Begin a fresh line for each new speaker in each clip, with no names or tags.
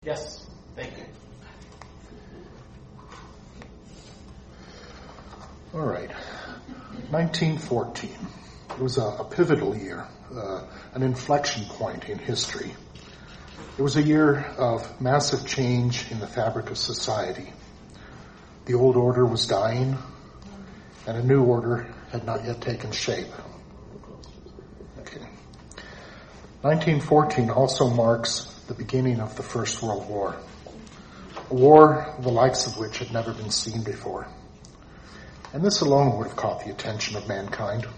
Yes, thank you.
All right. 1914. It was a pivotal year, an inflection point in history. It was a year of massive change in the fabric of society. The old order was dying, and a new order had not yet taken shape. Okay. 1914 also marks the beginning of the First World War, a war the likes of which had never been seen before. And this alone would have caught the attention of mankind.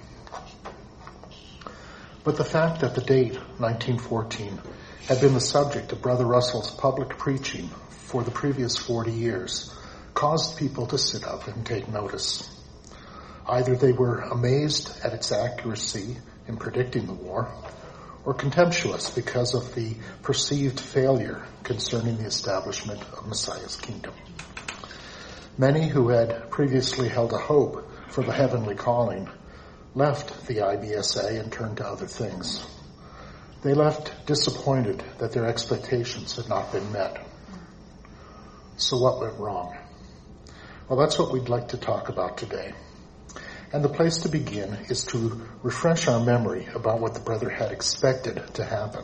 But the fact that the date, 1914, had been the subject of Brother Russell's public preaching for the previous 40 years caused people to sit up and take notice. Either they were amazed at its accuracy in predicting the war, or contemptuous because of the perceived failure concerning the establishment of Messiah's kingdom. Many who had previously held a hope for the heavenly calling left the IBSA and turned to other things. They left disappointed that their expectations had not been met. So what went wrong? Well, that's what we'd like to talk about today. And the place to begin is to refresh our memory about what the brother had expected to happen.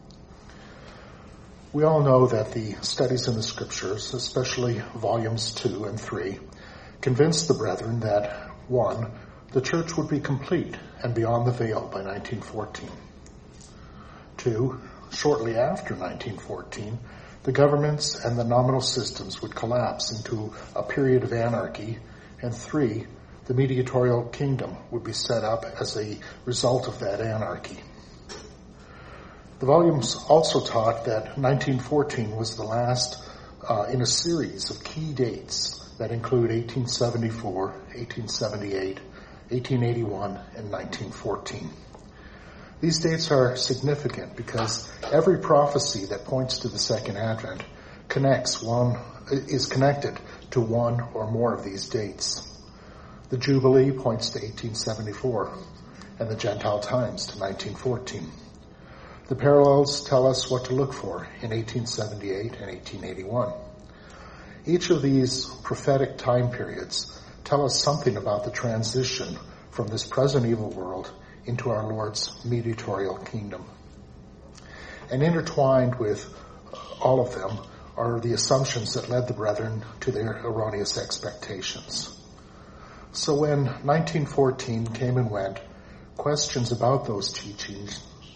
We all know that the studies in the scriptures, especially volumes 2 and 3, convinced the brethren that, 1, the church would be complete and beyond the veil by 1914. 2, shortly after 1914, the governments and the nominal systems would collapse into a period of anarchy. And 3, the mediatorial kingdom would be set up as a result of that anarchy. The volumes also taught that 1914 was the last in a series of key dates that include 1874, 1878, 1881, and 1914. These dates are significant because every prophecy that points to the Second Advent is connected to one or more of these dates. The Jubilee points to 1874, and the Gentile Times to 1914. The parallels tell us what to look for in 1878 and 1881. Each of these prophetic time periods tell us something about the transition from this present evil world into our Lord's mediatorial kingdom. And intertwined with all of them are the assumptions that led the brethren to their erroneous expectations. So when 1914 came and went, questions about those teaching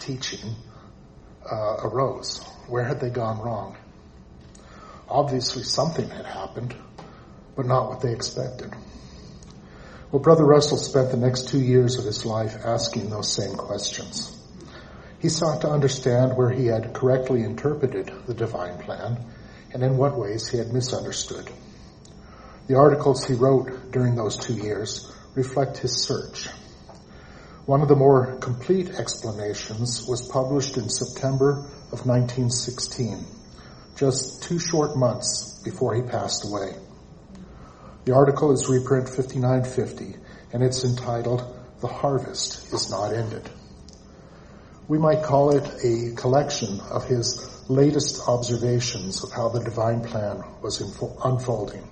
arose. Where had they gone wrong? Obviously something had happened, but not what they expected. Well, Brother Russell spent the next 2 years of his life asking those same questions. He sought to understand where he had correctly interpreted the divine plan and in what ways he had misunderstood. The articles he wrote during those 2 years reflect his search. One of the more complete explanations was published in September of 1916, just 2 short months before he passed away. The article is reprint 5950, and it's entitled, "The Harvest is Not Ended." We might call it a collection of his latest observations of how the divine plan was unfolding.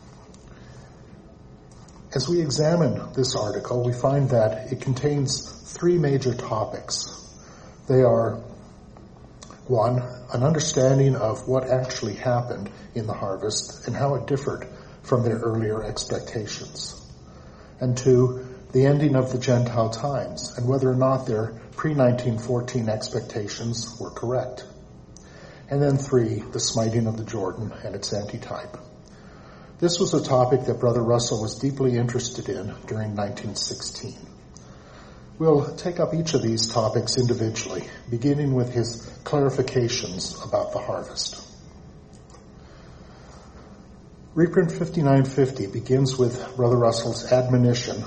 As we examine this article, we find that it contains 3 major topics. They are, 1, an understanding of what actually happened in the harvest and how it differed from their earlier expectations. And 2, the ending of the Gentile times and whether or not their pre-1914 expectations were correct. And then 3, the smiting of the Jordan and its antitype. This was a topic that Brother Russell was deeply interested in during 1916. We'll take up each of these topics individually, beginning with his clarifications about the harvest. Reprint 5950 begins with Brother Russell's admonition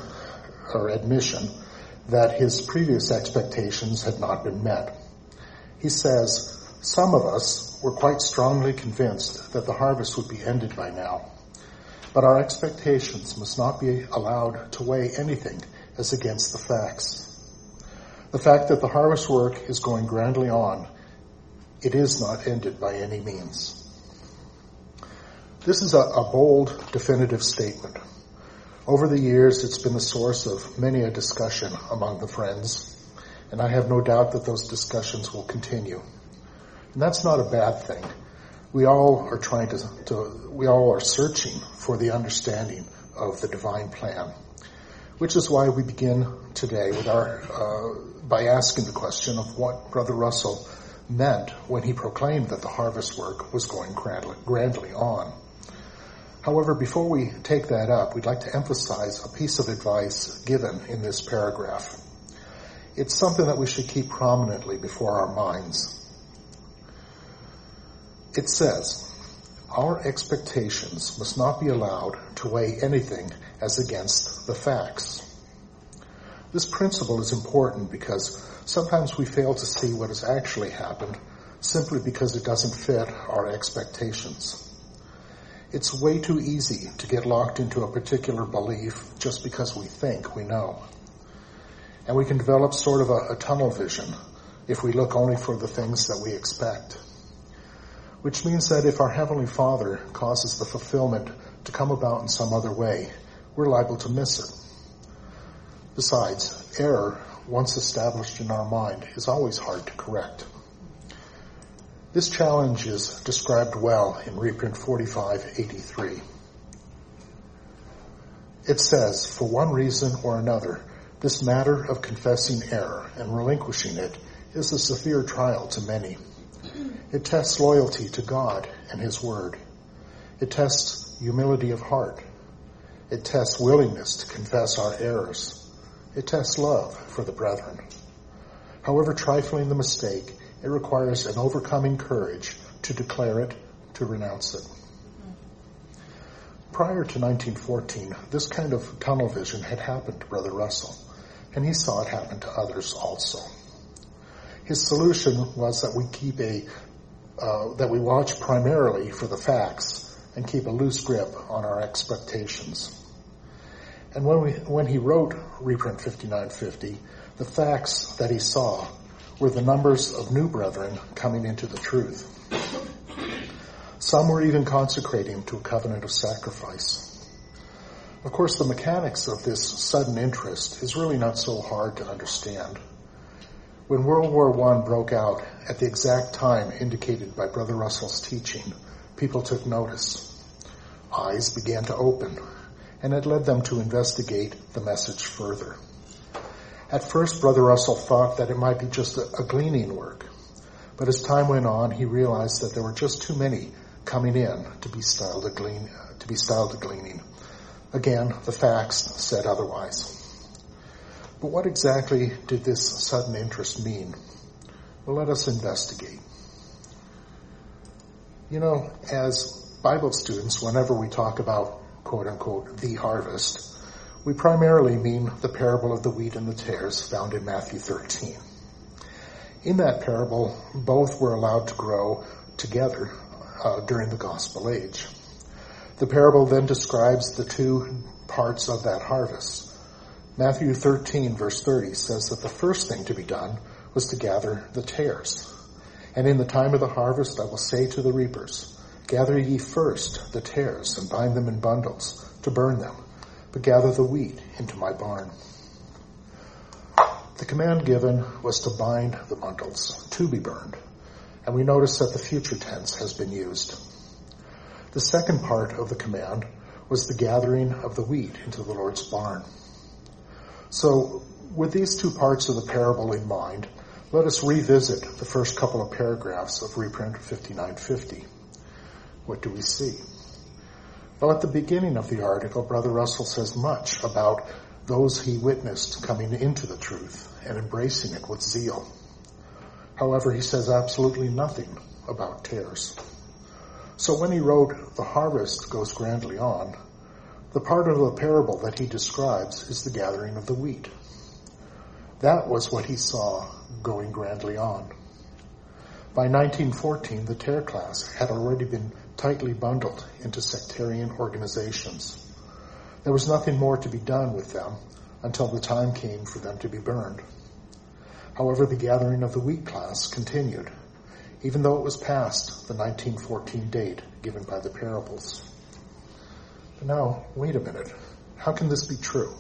that his previous expectations had not been met. He says, "Some of us were quite strongly convinced that the harvest would be ended by now. But our expectations must not be allowed to weigh anything as against the facts. The fact that the harvest work is going grandly on It is not ended by any means. This is a bold, definitive statement. Over the years, it's been the source of many a discussion among the friends, and I have no doubt that those discussions will continue. And that's not a bad thing. We all are we all are searching for the understanding of the divine plan, which is why we begin today with by asking the question of what Brother Russell meant when he proclaimed that the harvest work was going grandly on. However, before we take that up, we'd like to emphasize a piece of advice given in this paragraph. It's something that we should keep prominently before our minds. It says, our expectations must not be allowed to weigh anything as against the facts. This principle is important because sometimes we fail to see what has actually happened simply because it doesn't fit our expectations. It's way too easy to get locked into a particular belief just because we think we know. And we can develop sort of a tunnel vision if we look only for the things that we expect. Which means that if our Heavenly Father causes the fulfillment to come about in some other way, we're liable to miss it. Besides, error, once established in our mind, is always hard to correct. This challenge is described well in reprint 4583. It says, for one reason or another, this matter of confessing error and relinquishing it is a severe trial to many. It tests loyalty to God and His Word. It tests humility of heart. It tests willingness to confess our errors. It tests love for the brethren. However trifling the mistake, it requires an overcoming courage to declare it, to renounce it. Prior to 1914, this kind of tunnel vision had happened to Brother Russell, and he saw it happen to others also. His solution was that we watch primarily for the facts and keep a loose grip on our expectations. And when he wrote reprint 5950, the facts that he saw were the numbers of new brethren coming into the truth. Some were even consecrating to a covenant of sacrifice. Of course, the mechanics of this sudden interest is really not so hard to understand. When World War I broke out at the exact time indicated by Brother Russell's teaching, people took notice. Eyes began to open, and it led them to investigate the message further. At first, Brother Russell thought that it might be just a gleaning work, but as time went on, he realized that there were just too many coming in to be styled a gleaning. Again, the facts said otherwise. But what exactly did this sudden interest mean? Well, let us investigate. As Bible students, whenever we talk about, quote unquote, the harvest, we primarily mean the parable of the wheat and the tares found in Matthew 13. In that parable, both were allowed to grow together during the gospel age. The parable then describes the two parts of that harvest. Matthew 13, verse 30 says that the first thing to be done was to gather the tares. And in the time of the harvest I will say to the reapers, gather ye first the tares and bind them in bundles to burn them, but gather the wheat into my barn. The command given was to bind the bundles to be burned, and we notice that the future tense has been used. The second part of the command was the gathering of the wheat into the Lord's barn. So, with these two parts of the parable in mind, let us revisit the first couple of paragraphs of reprint 5950. What do we see? Well, at the beginning of the article, Brother Russell says much about those he witnessed coming into the truth and embracing it with zeal. However, he says absolutely nothing about tares. So when he wrote, the harvest goes grandly on, the part of the parable that he describes is the gathering of the wheat. That was what he saw going grandly on. By 1914, the tare class had already been tightly bundled into sectarian organizations. There was nothing more to be done with them until the time came for them to be burned. However, the gathering of the wheat class continued. even though it was past the 1914 date given by the parables. But now, wait a minute. How can this be true?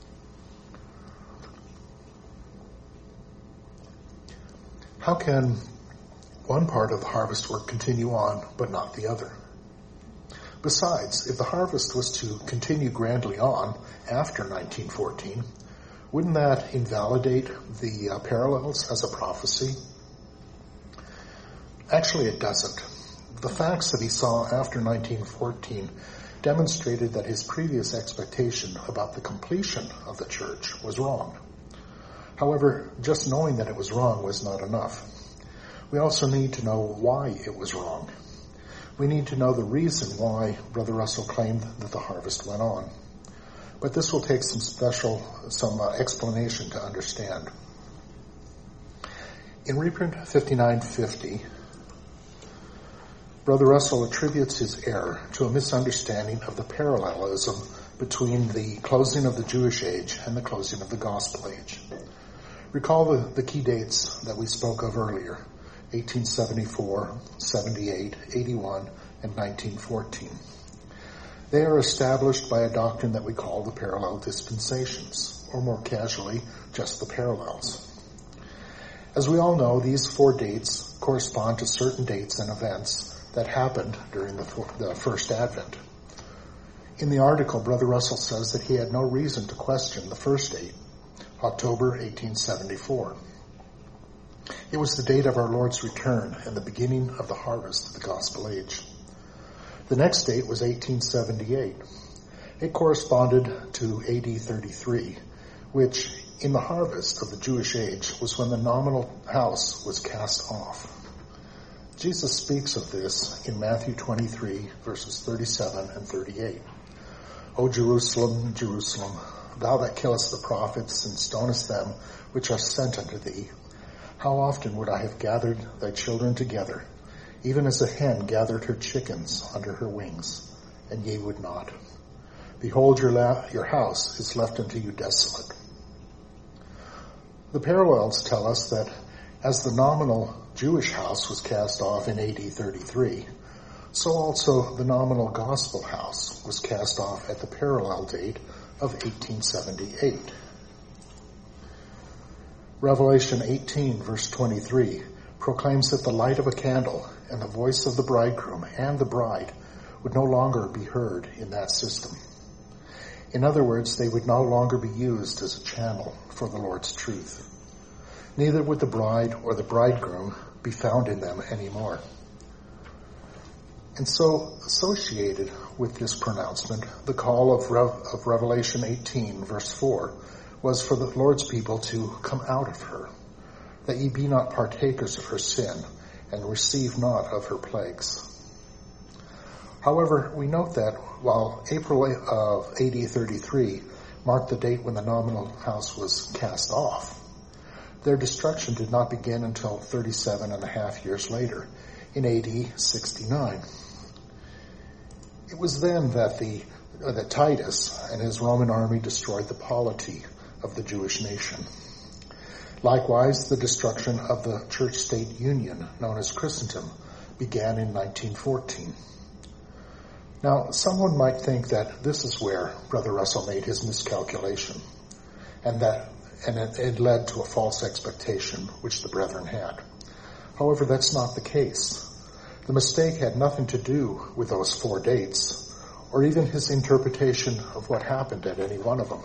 How can one part of the harvest work continue on, but not the other? Besides, if the harvest was to continue grandly on after 1914, wouldn't that invalidate the parallels as a prophecy? Actually, it doesn't. The facts that he saw after 1914 demonstrated that his previous expectation about the completion of the church was wrong. However, just knowing that it was wrong was not enough. We also need to know why it was wrong. We need to know the reason why Brother Russell claimed that the harvest went on. But this will take some explanation to understand. In reprint 5950, Brother Russell attributes his error to a misunderstanding of the parallelism between the closing of the Jewish age and the closing of the Gospel age. Recall the key dates that we spoke of earlier, 1874, 78, 81, and 1914. They are established by a doctrine that we call the parallel dispensations, or more casually, just the parallels. As we all know, these 4 dates correspond to certain dates and events that happened during the First Advent. In the article, Brother Russell says that he had no reason to question the first date, October 1874. It was the date of our Lord's return and the beginning of the harvest of the Gospel age. The next date was 1878. It corresponded to AD 33, which, in the harvest of the Jewish age, was when the nominal house was cast off. Jesus speaks of this in Matthew 23, verses 37 and 38. O Jerusalem, Jerusalem, thou that killest the prophets and stonest them which are sent unto thee, how often would I have gathered thy children together, even as a hen gathered her chickens under her wings, and ye would not. Behold, your house is left unto you desolate. The parallels tell us that as the nominal Jewish house was cast off in AD 33, so also the nominal gospel house was cast off at the parallel date of 1878. Revelation 18, verse 23, proclaims that the light of a candle and the voice of the bridegroom and the bride would no longer be heard in that system. In other words, they would no longer be used as a channel for the Lord's truth. Neither would the bride or the bridegroom be found in them anymore. And so, associated with this pronouncement, the call of Revelation 18, verse 4, was for the Lord's people to come out of her, that ye be not partakers of her sin, and receive not of her plagues. However, we note that while April of AD 33 marked the date when the nominal house was cast off, their destruction did not begin until 37 and a half years later, in AD 69. It was then that Titus and his Roman army destroyed the polity of the Jewish nation. Likewise, the destruction of the church-state union known as Christendom began in 1914. Now, someone might think that this is where Brother Russell made his miscalculation, and it led to a false expectation which the brethren had. However, that's not the case. The mistake had nothing to do with those 4 dates, or even his interpretation of what happened at any one of them.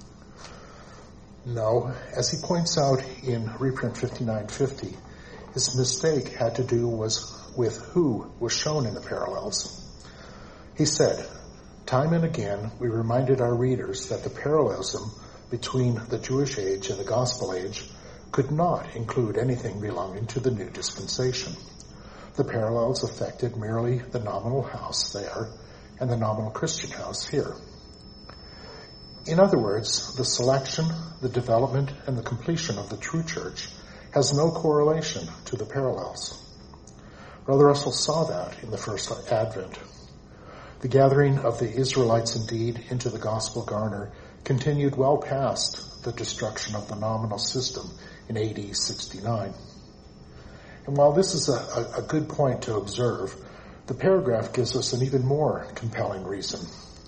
No, as he points out in reprint 5950, his mistake had to do with who was shown in the parallels. He said, time and again we reminded our readers that the parallelism between the Jewish age and the gospel age could not include anything belonging to the new dispensation. The parallels affected merely the nominal house there and the nominal Christian house here. In other words, the selection, the development, and the completion of the true church has no correlation to the parallels. Brother Russell saw that in the first Advent. The gathering of the Israelites indeed into the gospel garner continued well past the destruction of the nominal system in AD 69. And while this is a good point to observe, the paragraph gives us an even more compelling reason.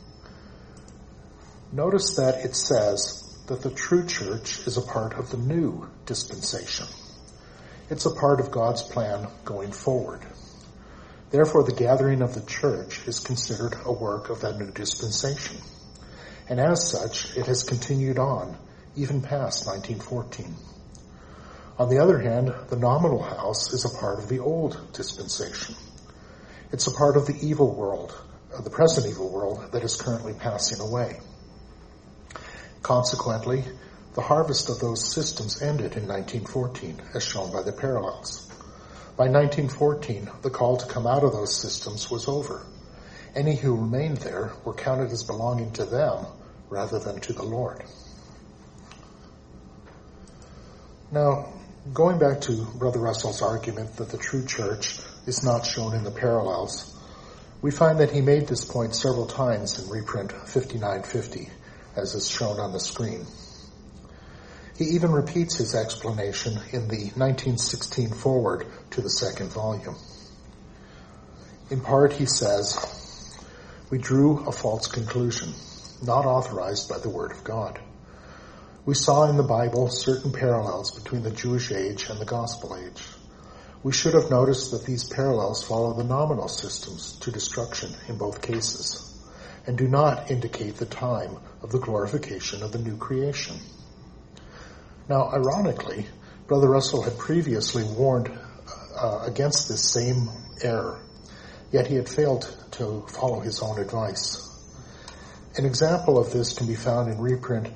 Notice that it says that the true church is a part of the new dispensation. It's a part of God's plan going forward. Therefore, the gathering of the church is considered a work of that new dispensation. And as such, it has continued on, even past 1914. On the other hand, the nominal house is a part of the old dispensation. It's a part of the evil world, the present evil world that is currently passing away. Consequently, the harvest of those systems ended in 1914, as shown by the parallels. By 1914, the call to come out of those systems was over. Any who remained there were counted as belonging to them rather than to the Lord. Now, going back to Brother Russell's argument that the true church is not shown in the parallels, we find that he made this point several times in reprint 5950, as is shown on the screen. He even repeats his explanation in the 1916 foreword to the second volume. In part, he says, "We drew a false conclusion, not authorized by the Word of God. We saw in the Bible certain parallels between the Jewish age and the Gospel age. We should have noticed that these parallels follow the nominal systems to destruction in both cases, and do not indicate the time of the glorification of the new creation." Now, ironically, Brother Russell had previously warned against this same error, yet he had failed to follow his own advice. An example of this can be found in reprint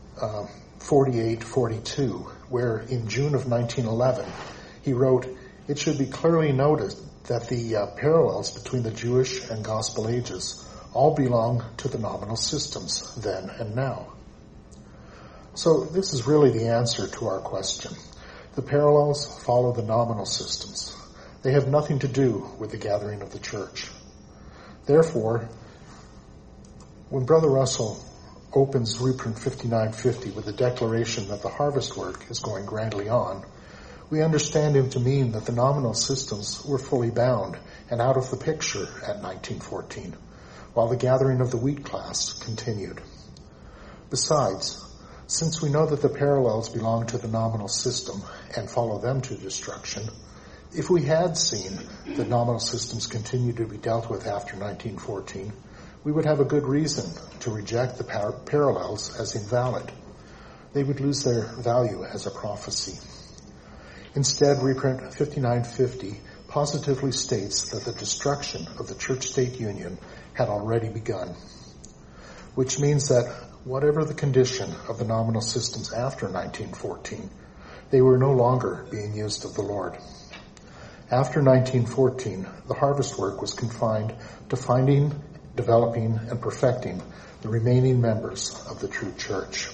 4842, where in June of 1911 he wrote, "It should be clearly noted that the parallels between the Jewish and Gospel ages all belong to the nominal systems then and now." So this is really the answer to our question. The parallels follow the nominal systems. They have nothing to do with the gathering of the church. Therefore, when Brother Russell opens reprint 5950 with the declaration that the harvest work is going grandly on, we understand him to mean that the nominal systems were fully bound and out of the picture at 1914, while the gathering of the wheat class continued. Besides, since we know that the parallels belong to the nominal system and follow them to destruction, if we had seen the nominal systems continue to be dealt with after 1914, we would have a good reason to reject the parallels as invalid. They would lose their value as a prophecy. Instead, reprint 5950 positively states that the destruction of the church-state union had already begun, which means that whatever the condition of the nominal systems after 1914, they were no longer being used of the Lord. After 1914, the harvest work was confined to finding, developing, and perfecting the remaining members of the true church.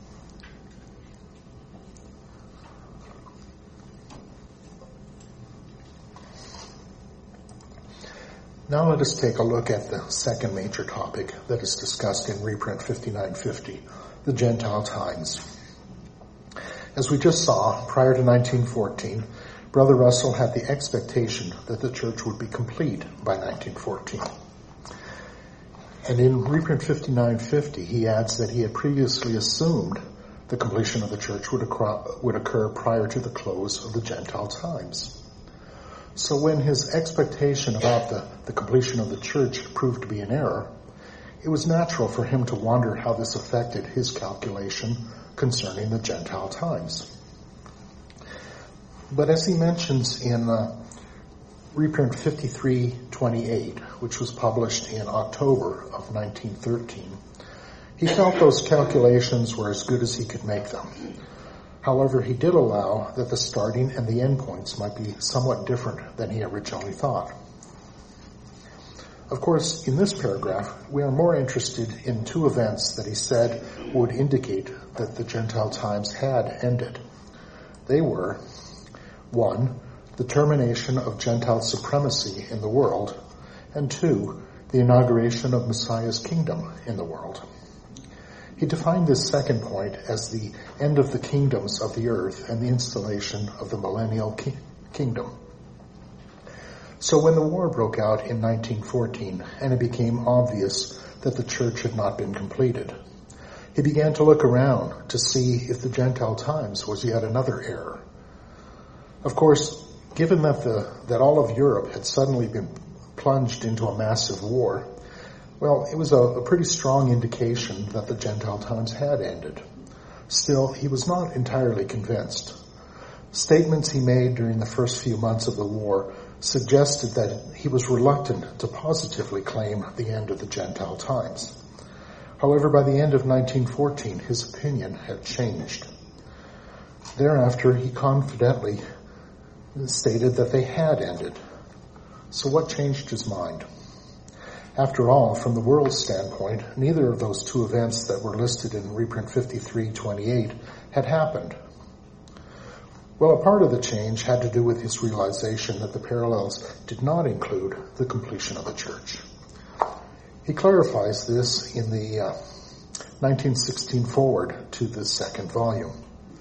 Now let us take a look at the second major topic that is discussed in reprint 5950, the Gentile times. As we just saw, prior to 1914, Brother Russell had the expectation that the church would be complete by 1914. And in reprint 5950, he adds that he had previously assumed the completion of the church would occur prior to the close of the Gentile times. So when his expectation about the completion of the church proved to be an error, it was natural for him to wonder how this affected his calculation concerning the Gentile times. But as he mentions in reprint 5328, which was published in October of 1913, he felt those calculations were as good as he could make them. However, he did allow that the starting and the end points might be somewhat different than he originally thought. Of course, in this paragraph, we are more interested in two events that he said would indicate that the Gentile times had ended. They were, 1, the termination of Gentile supremacy in the world, and 2, the inauguration of Messiah's kingdom in the world. He defined this second point as the end of the kingdoms of the earth and the installation of the millennial kingdom. So when the war broke out in 1914 and it became obvious that the church had not been completed, he began to look around to see if the Gentile Times was yet another error. Of course, given that all of Europe had suddenly been plunged into a massive war, well, it was a pretty strong indication that the Gentile Times had ended. Still, he was not entirely convinced. Statements he made during the first few months of the war suggested that he was reluctant to positively claim the end of the Gentile Times. However, by the end of 1914, his opinion had changed. Thereafter, he confidently stated that they had ended. So what changed his mind? After all, from the world's standpoint, neither of those two events that were listed in reprint 5328 had happened. Well, a part of the change had to do with his realization that the parallels did not include the completion of the church. He clarifies this in the 1916 foreword to the second volume.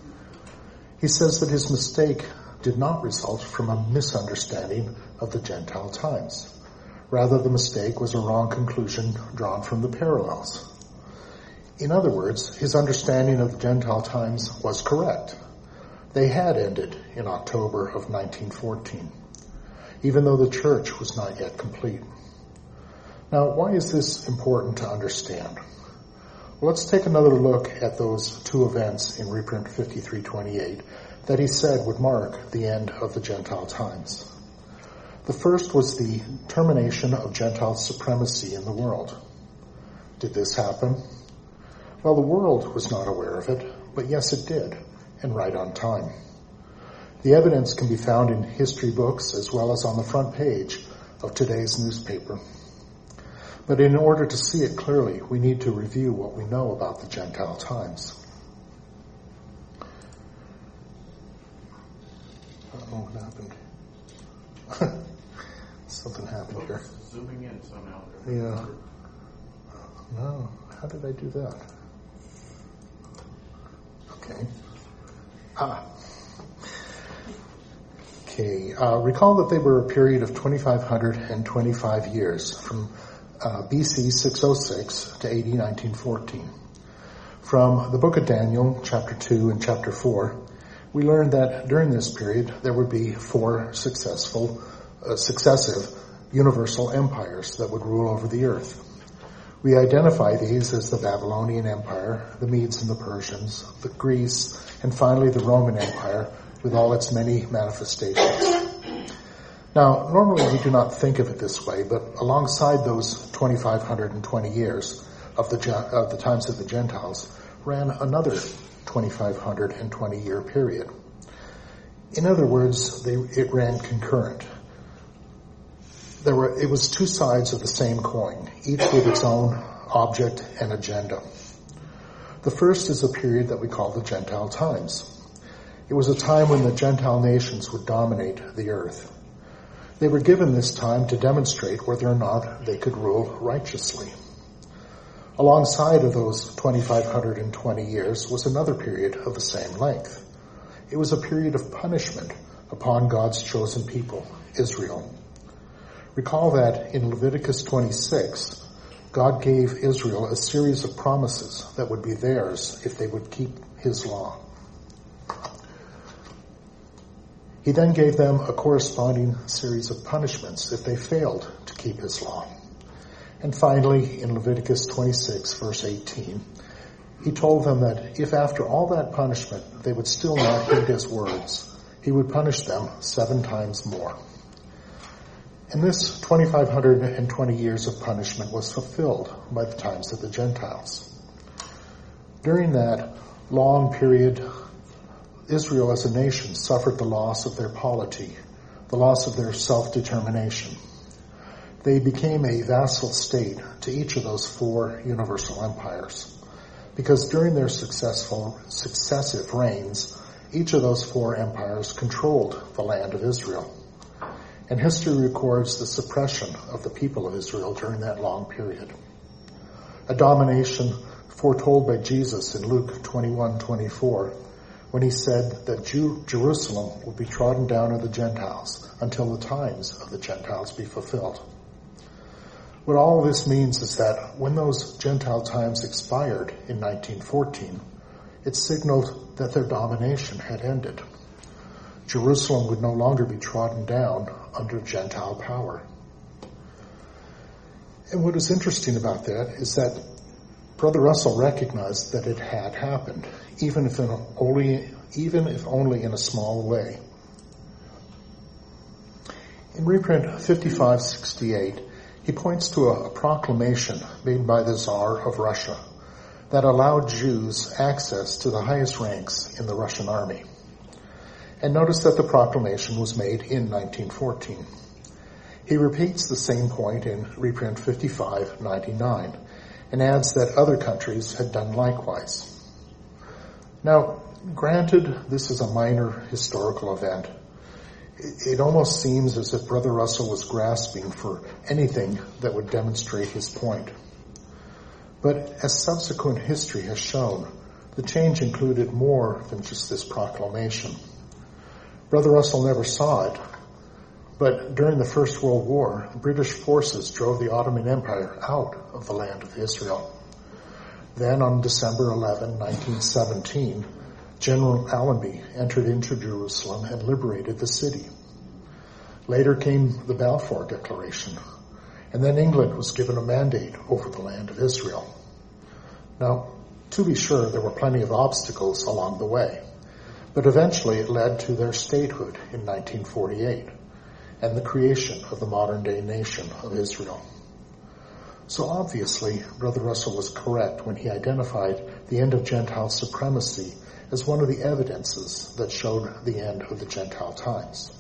He says that his mistake did not result from a misunderstanding of the Gentile Times. Rather, the mistake was a wrong conclusion drawn from the parallels. In other words, his understanding of the Gentile Times was correct. They had ended in October of 1914, even though the church was not yet complete. Now, why is this important to understand? Well, let's take another look at those two events in reprint 5328 that he said would mark the end of the Gentile Times. The first was the termination of Gentile supremacy in the world. Did this happen? Well, the world was not aware of it, but yes, it did, and right on time. The evidence can be found in history books as well as on the front page of today's newspaper. But in order to see it clearly, we need to review what we know about the Gentile Times. What happened? Something happened here.
Zooming in somehow.
Yeah. No. How did I do that? Okay. Okay. Recall that they were a period of 2,525 years from BC 606 to AD 1914. From the book of Daniel, chapter 2 and chapter 4, we learned that during this period there would be four successive universal empires that would rule over the earth. We identify these as the Babylonian Empire, the Medes and the Persians, the Greece, and finally the Roman Empire with all its many manifestations. Now, normally we do not think of it this way, but alongside those 2,520 years of the times of the Gentiles ran another 2,520-year period. In other words, it ran concurrent. It was two sides of the same coin, each with its own object and agenda. The first is a period that we call the Gentile Times. It was a time when the Gentile nations would dominate the earth. They were given this time to demonstrate whether or not they could rule righteously. Alongside of those 2,520 years was another period of the same length. It was a period of punishment upon God's chosen people, Israel. Recall that in Leviticus 26, God gave Israel a series of promises that would be theirs if they would keep his law. He then gave them a corresponding series of punishments if they failed to keep his law. And finally, in Leviticus 26, verse 18, he told them that if after all that punishment they would still not heed his words, he would punish them 7 times more. And this 2,520 years of punishment was fulfilled by the times of the Gentiles. During that long period, Israel as a nation suffered the loss of their polity, the loss of their self-determination. They became a vassal state to each of those 4 universal empires, because during their successive reigns, each of those 4 empires controlled the land of Israel. And history records the suppression of the people of Israel during that long period. A domination foretold by Jesus in Luke 21:24, when he said that Jerusalem would be trodden down of the Gentiles until the times of the Gentiles be fulfilled. What all of this means is that when those Gentile times expired in 1914, it signaled that their domination had ended. Jerusalem would no longer be trodden down under Gentile power. And what is interesting about that is that Brother Russell recognized that it had happened, even if only in a small way. In reprint 5568, he points to a proclamation made by the Tsar of Russia that allowed Jews access to the highest ranks in the Russian army. And notice that the proclamation was made in 1914. He repeats the same point in reprint 5599 and adds that other countries had done likewise. Now, granted, this is a minor historical event. It almost seems as if Brother Russell was grasping for anything that would demonstrate his point. But as subsequent history has shown, the change included more than just this proclamation. Brother Russell never saw it, but during the First World War, British forces drove the Ottoman Empire out of the land of Israel. Then on December 11, 1917, General Allenby entered into Jerusalem and liberated the city. Later came the Balfour Declaration, and then England was given a mandate over the land of Israel. Now, to be sure, there were plenty of obstacles along the way, but eventually it led to their statehood in 1948 and the creation of the modern-day nation of Israel. So obviously, Brother Russell was correct when he identified the end of Gentile supremacy as one of the evidences that showed the end of the Gentile times.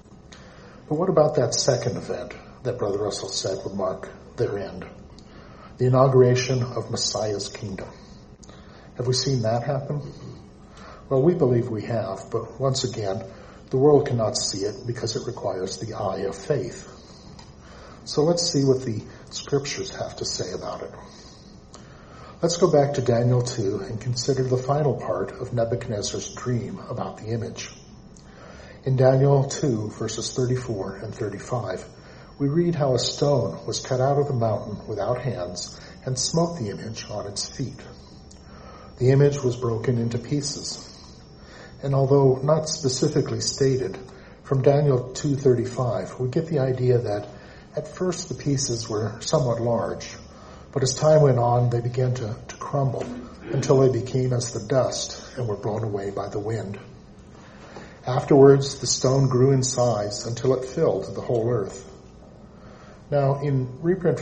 But what about that second event that Brother Russell said would mark their end? The inauguration of Messiah's kingdom. Have we seen that happen? Well, we believe we have, but once again, the world cannot see it because it requires the eye of faith. So let's see what the scriptures have to say about it. Let's go back to Daniel 2 and consider the final part of Nebuchadnezzar's dream about the image. In Daniel 2, verses 34 and 35, we read how a stone was cut out of the mountain without hands and smote the image on its feet. The image was broken into pieces. And although not specifically stated, from Daniel 2:35, we get the idea that at first the pieces were somewhat large, but as time went on, they began to crumble until they became as the dust and were blown away by the wind. Afterwards, the stone grew in size until it filled the whole earth. Now, in reprint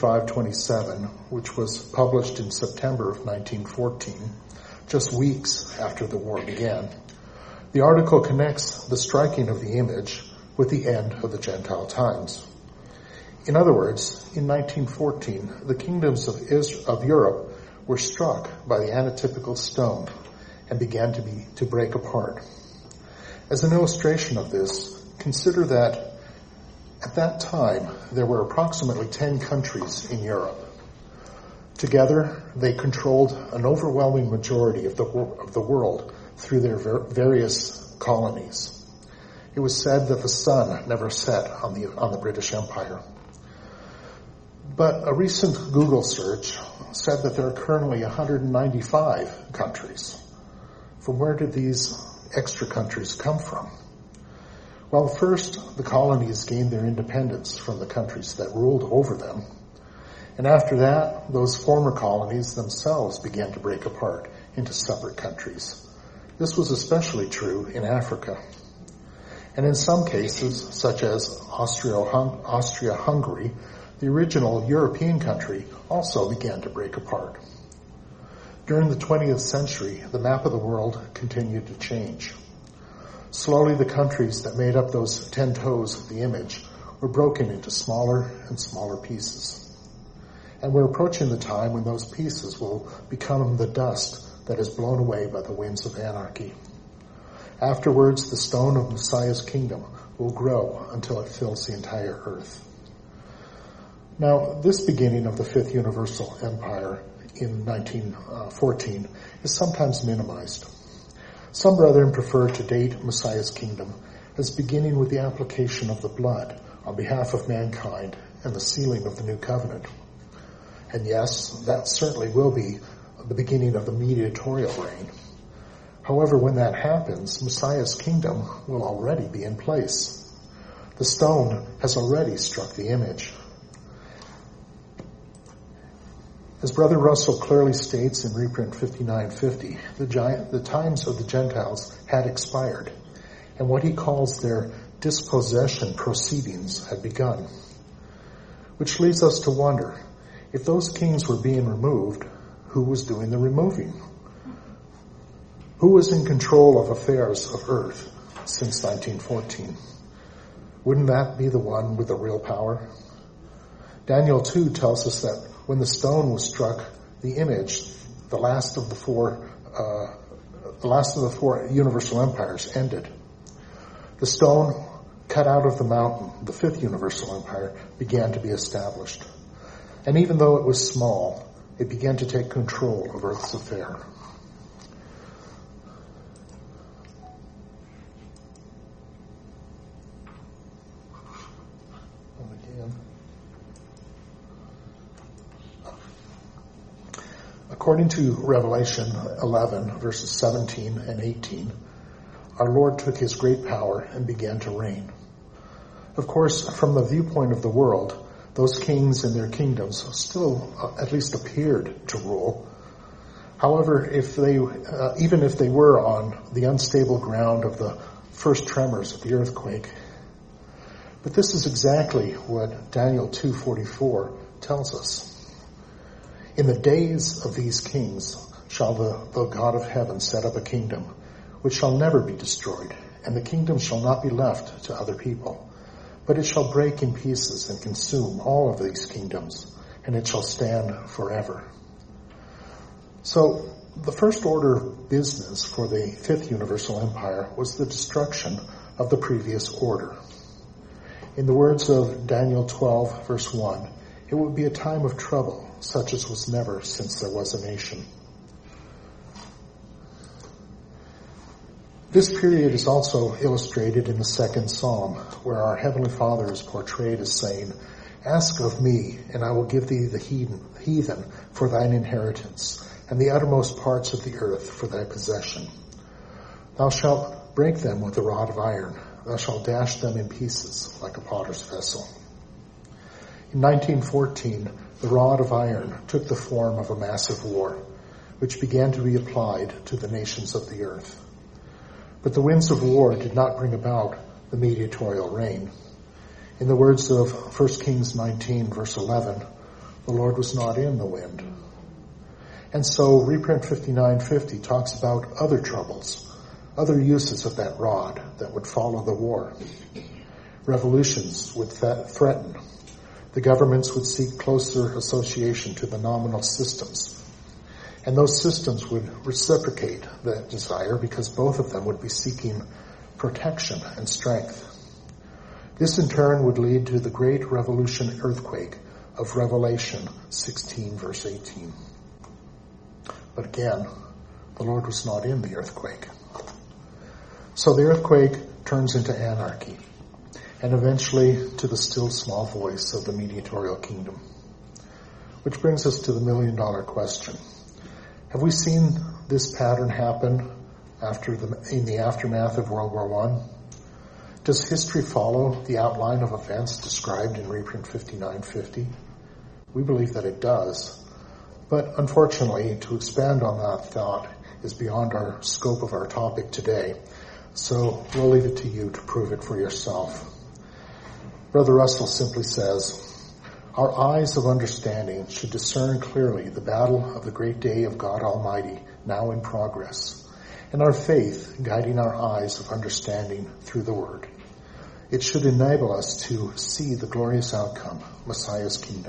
5527, which was published in September of 1914, just weeks after the war began, the article connects the striking of the image with the end of the Gentile times. In other words, in 1914, the kingdoms of Europe were struck by the anatypical stone and began to break apart. As an illustration of this, consider that at that time there were approximately 10 countries in Europe. Together, they controlled an overwhelming majority of the world through their various colonies. It was said that the sun never set on the British Empire. But a recent Google search said that there are currently 195 countries. From where did these extra countries come from? Well, first, the colonies gained their independence from the countries that ruled over them. And after that, those former colonies themselves began to break apart into separate countries. This was especially true in Africa. And in some cases, such as Austria-Hungary, the original European country also began to break apart. During the 20th century, the map of the world continued to change. Slowly, the countries that made up those 10 toes of the image were broken into smaller and smaller pieces. And we're approaching the time when those pieces will become the dust that is blown away by the winds of anarchy. Afterwards, the stone of Messiah's kingdom will grow until it fills the entire earth. Now, this beginning of the Fifth Universal Empire in 1914 is sometimes minimized. Some brethren prefer to date Messiah's kingdom as beginning with the application of the blood on behalf of mankind and the sealing of the new covenant. And yes, that certainly will be the beginning of the mediatorial reign. However, when that happens, Messiah's kingdom will already be in place. The stone has already struck the image. As Brother Russell clearly states in reprint 5950, the times of the Gentiles had expired, and what he calls their dispossession proceedings had begun. Which leads us to wonder, if those kings were being removed, who was doing the removing? Who was in control of affairs of earth since 1914? Wouldn't that be the one with the real power? Daniel 2 tells us that when the stone was struck, the image, the last of the four universal empires ended. The stone cut out of the mountain, the fifth universal empire, began to be established. And even though it was small, it began to take control of earth's affair. According to Revelation 11, verses 17 and 18, our Lord took his great power and began to reign. Of course, from the viewpoint of the world, those kings and their kingdoms still at least appeared to rule. However, even if they were on the unstable ground of the first tremors of the earthquake. But this is exactly what Daniel 2:44 tells us. In the days of these kings shall the God of heaven set up a kingdom, which shall never be destroyed, and the kingdom shall not be left to other people. But it shall break in pieces and consume all of these kingdoms, and it shall stand forever. So, the first order of business for the fifth universal empire was the destruction of the previous order. In the words of Daniel 12, verse 1, it would be a time of trouble, such as was never since there was a nation. This period is also illustrated in the second Psalm, where our Heavenly Father is portrayed as saying, "Ask of me, and I will give thee the heathen for thine inheritance, and the uttermost parts of the earth for thy possession. Thou shalt break them with a rod of iron. Thou shalt dash them in pieces like a potter's vessel." In 1914, the rod of iron took the form of a massive war, which began to be applied to the nations of the earth. But the winds of war did not bring about the mediatorial reign. In the words of 1 Kings 19, verse 11, the Lord was not in the wind. And so reprint 5950 talks about other troubles, other uses of that rod that would follow the war. Revolutions would threaten. The governments would seek closer association to the nominal systems. And those systems would reciprocate that desire because both of them would be seeking protection and strength. This in turn would lead to the great revolution earthquake of Revelation 16, verse 18. But again, the Lord was not in the earthquake. So the earthquake turns into anarchy, and eventually to the still small voice of the mediatorial kingdom. Which brings us to the million-dollar question. Have we seen this pattern happen in the aftermath of World War I? Does history follow the outline of events described in reprint 5950? We believe that it does. But unfortunately, to expand on that thought is beyond our scope of our topic today. So we'll leave it to you to prove it for yourself. Brother Russell simply says, "Our eyes of understanding should discern clearly the battle of the great day of God Almighty now in progress, and our faith guiding our eyes of understanding through the Word. It should enable us to see the glorious outcome, Messiah's kingdom."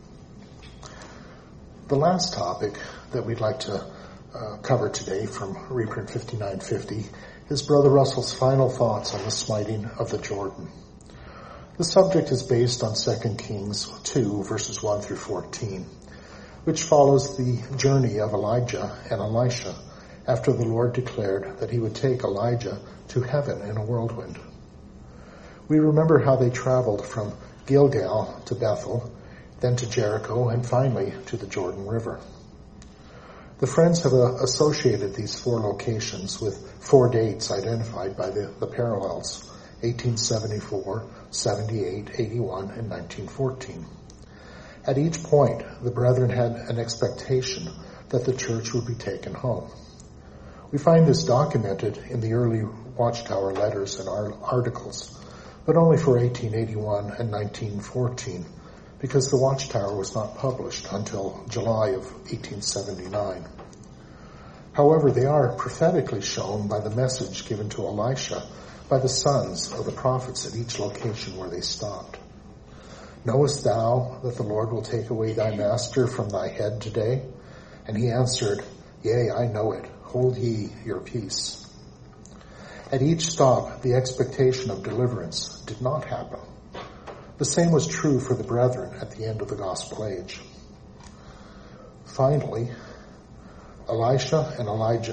The last topic that we'd like to cover today from reprint 5950 is Brother Russell's final thoughts on the smiting of the Jordan. The subject is based on 2 Kings 2, verses 1 through 14, which follows the journey of Elijah and Elisha after the Lord declared that he would take Elijah to heaven in a whirlwind. We remember how they traveled from Gilgal to Bethel, then to Jericho, and finally to the Jordan River. The friends have associated these 4 locations with 4 dates identified by the parallels: 1874, 78, 81, and 1914. At each point, the brethren had an expectation that the church would be taken home. We find this documented in the early Watchtower letters and articles, but only for 1881 and 1914, because the Watchtower was not published until July of 1879. However, they are prophetically shown by the message given to Elisha by the sons of the prophets at each location where they stopped. Knowest thou that the Lord will take away thy master from thy head today? And he answered, Yea, I know it. Hold ye your peace. At each stop, the expectation of deliverance did not happen. The same was true for the brethren at the end of the gospel age. Finally, Elijah and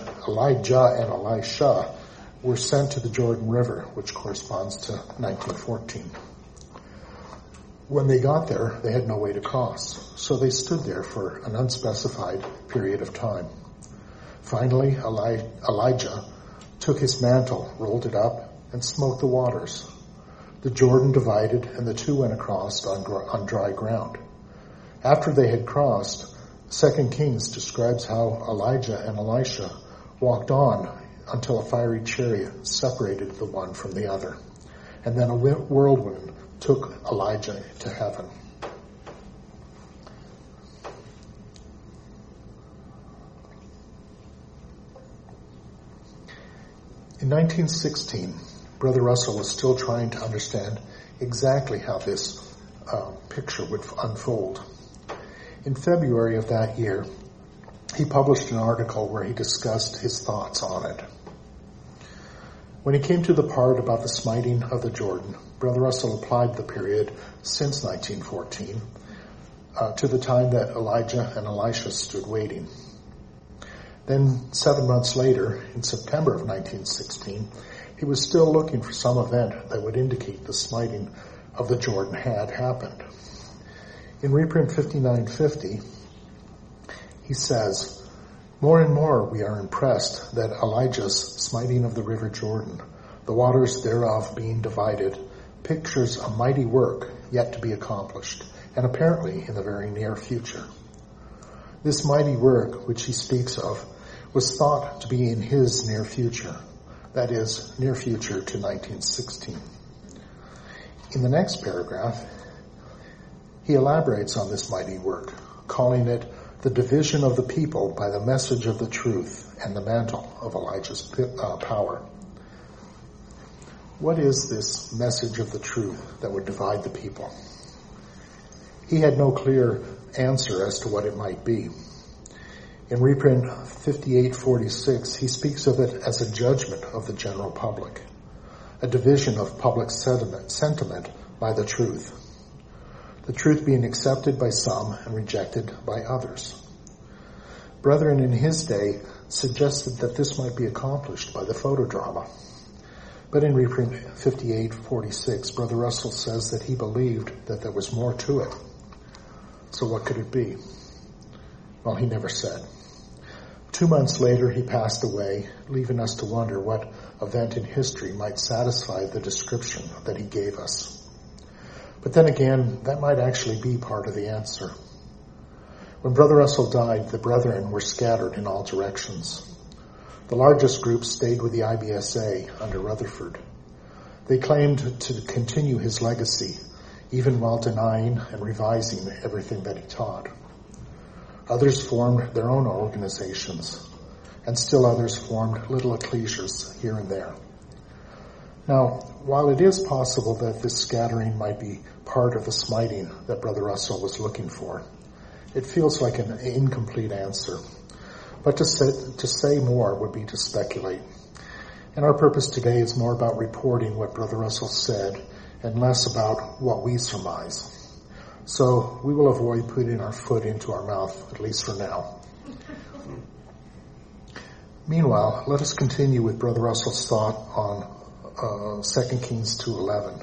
Elisha were sent to the Jordan River, which corresponds to 1914. When they got there, they had no way to cross, so they stood there for an unspecified period of time. Finally, Elijah took his mantle, rolled it up, and smote the waters. The Jordan divided, and the two went across on dry ground. After they had crossed, 2 Kings describes how Elijah and Elisha walked on until a fiery chariot separated the one from the other, and then a whirlwind took Elijah to heaven. In 1916, Brother Russell was still trying to understand exactly how this picture would unfold. In February of that year, he published an article where he discussed his thoughts on it. When he came to the part about the smiting of the Jordan, Brother Russell applied the period since 1914 to the time that Elijah and Elisha stood waiting. Then 7 months later, in September of 1916, he was still looking for some event that would indicate the smiting of the Jordan had happened. In reprint 5950, he says, More and more we are impressed that Elijah's smiting of the river Jordan, the waters thereof being divided, pictures a mighty work yet to be accomplished, and apparently in the very near future. This mighty work, which he speaks of, was thought to be in his near future, that is, near future to 1916. In the next paragraph, he elaborates on this mighty work, calling it the division of the people by the message of the truth and the mantle of Elijah's power. What is this message of the truth that would divide the people? He had no clear answer as to what it might be. In reprint 5846, he speaks of it as a judgment of the general public, a division of public sentiment by the truth being accepted by some and rejected by others. Brethren in his day suggested that this might be accomplished by the photodrama. But in reprint 5846, Brother Russell says that he believed that there was more to it. So what could it be? Well, he never said. 2 months later, he passed away, leaving us to wonder what event in history might satisfy the description that he gave us. But then again, that might actually be part of the answer. When Brother Russell died, the brethren were scattered in all directions. The largest group stayed with the IBSA under Rutherford. They claimed to continue his legacy, even while denying and revising everything that he taught. Others formed their own organizations, and still others formed little ecclesias here and there. Now, while it is possible that this scattering might be part of the smiting that Brother Russell was looking for, it feels like an incomplete answer. But to say more would be to speculate. And our purpose today is more about reporting what Brother Russell said and less about what we surmise. So we will avoid putting our foot into our mouth, at least for now. Meanwhile, let us continue with Brother Russell's thought on 2 Kings 2:11.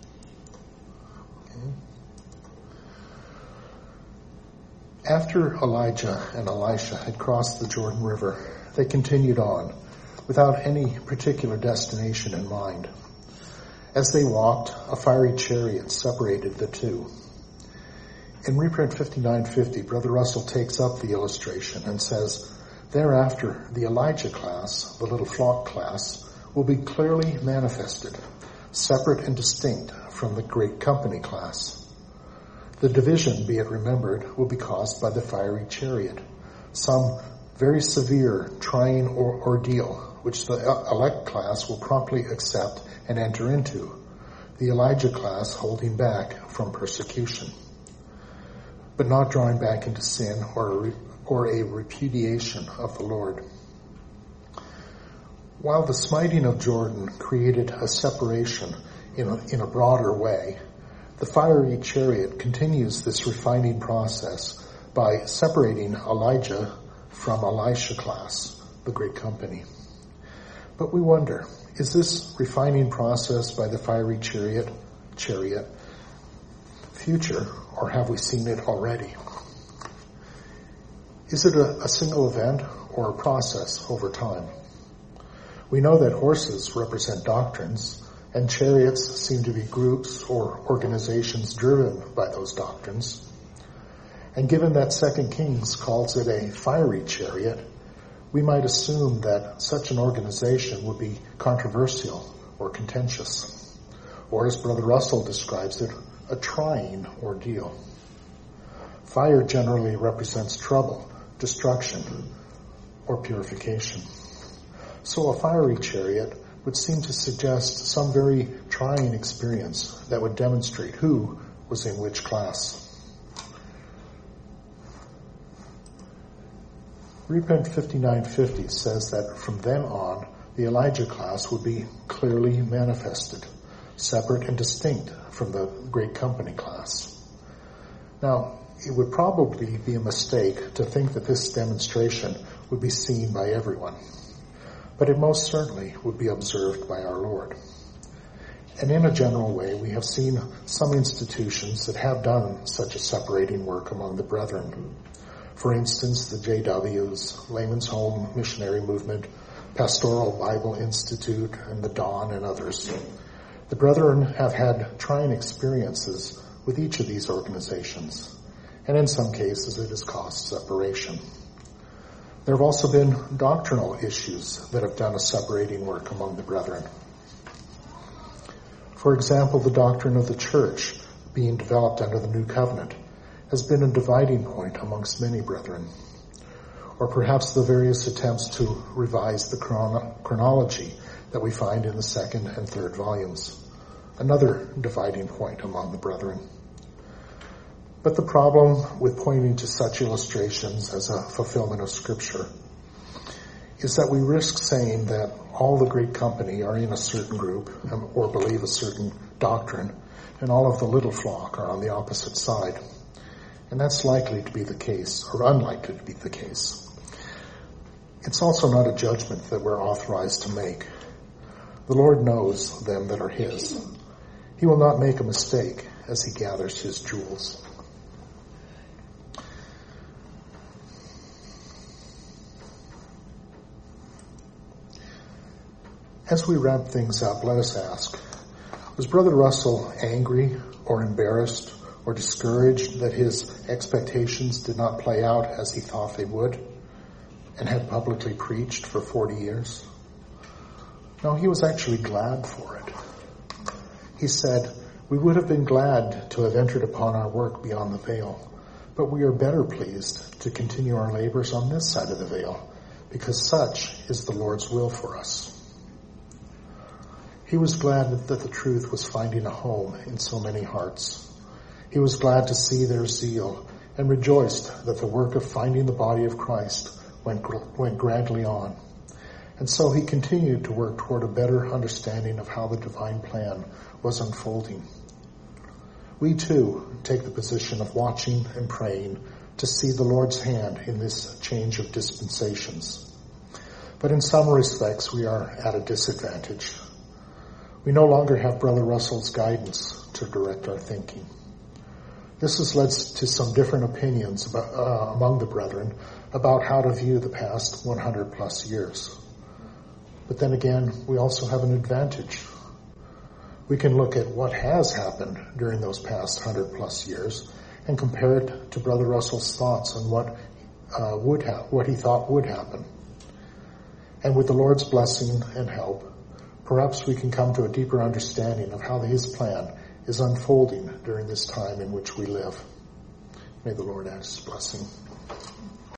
After Elijah and Elisha had crossed the Jordan River, they continued on, without any particular destination in mind. As they walked, a fiery chariot separated the two. In reprint 5950, Brother Russell takes up the illustration and says, thereafter, the Elijah class, the little flock class, will be clearly manifested, separate and distinct from the great company class. The division, be it remembered, will be caused by the fiery chariot, some very severe trying ordeal, which the elect class will promptly accept and enter into, the Elijah class holding back from persecution, but not drawing back into sin or a repudiation of the Lord. While the smiting of Jordan created a separation in a broader way, the fiery chariot continues this refining process by separating Elijah from Elisha class, the great company. But we wonder, is this refining process by the fiery chariot future, or have we seen it already? Is it a single event or a process over time? We know that horses represent doctrines, and chariots seem to be groups or organizations driven by those doctrines. And given that 2 Kings calls it a fiery chariot, we might assume that such an organization would be controversial or contentious, or as Brother Russell describes it, a trying ordeal. Fire generally represents trouble, destruction, or purification. So a fiery chariot would seem to suggest some very trying experience that would demonstrate who was in which class. Reprint 5950 says that from then on, the Elijah class would be clearly manifested, separate and distinct from the great company class. Now, it would probably be a mistake to think that this demonstration would be seen by everyone, but it most certainly would be observed by our Lord. And in a general way, we have seen some institutions that have done such a separating work among the brethren. For instance, the JWs, Layman's Home Missionary Movement, Pastoral Bible Institute, and the Dawn, and others. The brethren have had trying experiences with each of these organizations, and in some cases it has caused separation. There have also been doctrinal issues that have done a separating work among the brethren. For example, the doctrine of the church being developed under the New Covenant has been a dividing point amongst many brethren. Or perhaps the various attempts to revise the chronology that we find in the 2nd and 3rd volumes, another dividing point among the brethren. But the problem with pointing to such illustrations as a fulfillment of Scripture is that we risk saying that all the great company are in a certain group or believe a certain doctrine, and all of the little flock are on the opposite side. And that's likely to be the case, or unlikely to be the case. It's also not a judgment that we're authorized to make. The Lord knows them that are His. He will not make a mistake as He gathers His jewels. As we wrap things up, let us ask, was Brother Russell angry or embarrassed or discouraged that his expectations did not play out as he thought they would and had publicly preached for 40 years? No, he was actually glad for it. He said, "We would have been glad to have entered upon our work beyond the veil, but we are better pleased to continue our labors on this side of the veil, because such is the Lord's will for us." He was glad that the truth was finding a home in so many hearts. He was glad to see their zeal and rejoiced that the work of finding the body of Christ went grandly on. And so he continued to work toward a better understanding of how the divine plan was unfolding. We too take the position of watching and praying to see the Lord's hand in this change of dispensations. But in some respects, we are at a disadvantage. We no longer have Brother Russell's guidance to direct our thinking. This has led to some different opinions among the brethren about how to view the past 100 plus years. But then again, we also have an advantage. We can look at what has happened during those past 100 plus years and compare it to Brother Russell's thoughts on what he thought would happen. And with the Lord's blessing and help, perhaps we can come to a deeper understanding of how his plan is unfolding during this time in which we live. May the Lord add his blessing.